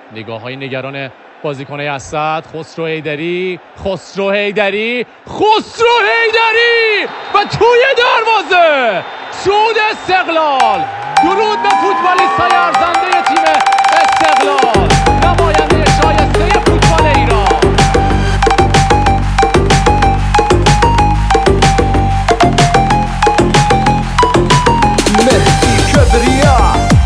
نگاه های نگران بازیکن اسد. خسرو حیدری و توی دروازه صعود استقلال. درود به فوتبالیست‌های ارزنده تیم استقلال، نماینده شایسته فوتبال ایران. مهدی کبریا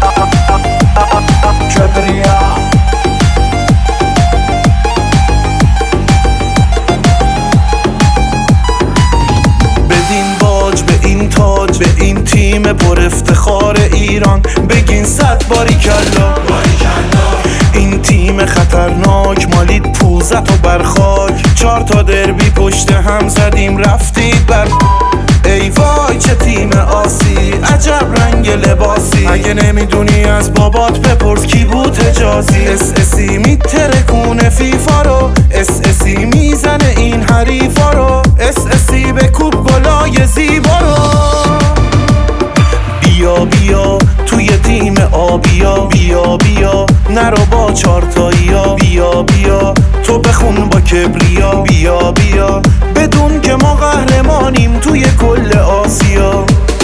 بدین باج به این تاج، به این تیم پر افتخار ایران بگین 100 باریکلا. این تیم خطرناک مالید پوزت و برخاک، 4 تا دربی پشت هم زدیم رفتید بر. ای وای چه تیم آسی، عجب رنگ لباسی. اگه نمیدونی از بابات بپرس کی بود حجازی. اس میترکونه فیفا رو، اس میزنه این حریفا رو. اس به کوب گلای زیبا رو. بیا توی تیم آبیا، بیا نرو با 4 تاییا. بیا تو بخون با کبریا. بیا بدون که ما قهرمانیم توی کل آسیا.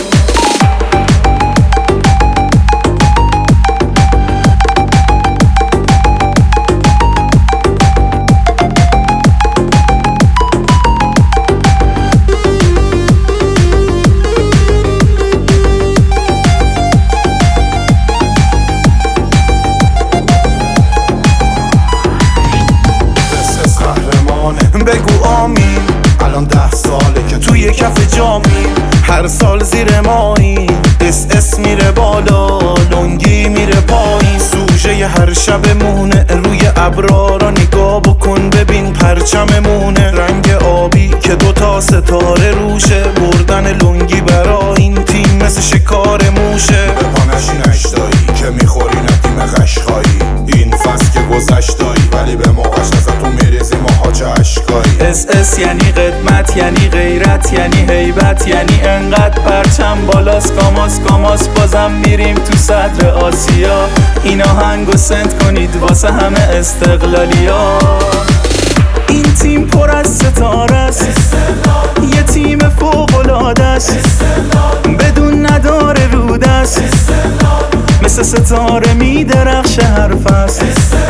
بگو آمین، الان 10 ساله که توی کف جامین. هر سال زیر مایی اس میره بالا، لنگی میره پایین. سوژه هر شبمونه، روی ابرا را نگاه بکن ببین پرچممونه. رنگ آبی که 2 تا ستاره روشه، بردن لنگی برا این تیم مثل شکار موشه. به پانشین اشتایی که میخوری نتیم قشقایی. این فصل که گذشتایی ولی به موقعش ازتون میریزی ماها چه اشکایی. اس یعنی قدمت، یعنی غیرت، یعنی هیبت، یعنی انقدر پرچم بالاست. کاماس بازم میریم تو صدر آسیا. این آهنگو سنت کنید واسه همه استقلالیا. این تیم پر از ستاره است، یه تیم فوق‌العاده است، بدون نداره رودست، مثل ستاره میدرخشه هر فصل.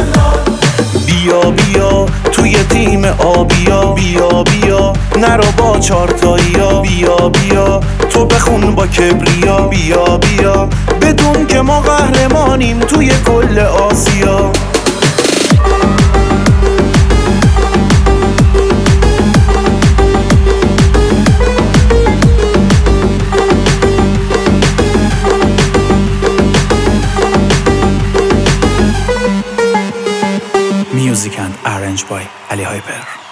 بیا توی تیم آبیا. بیا نرو با 4 تاییا. بیا تو بخون با کبریا. بیا بدون که ما قهرمانیم توی کل آسیا. Music and arranged by Ali Hyper.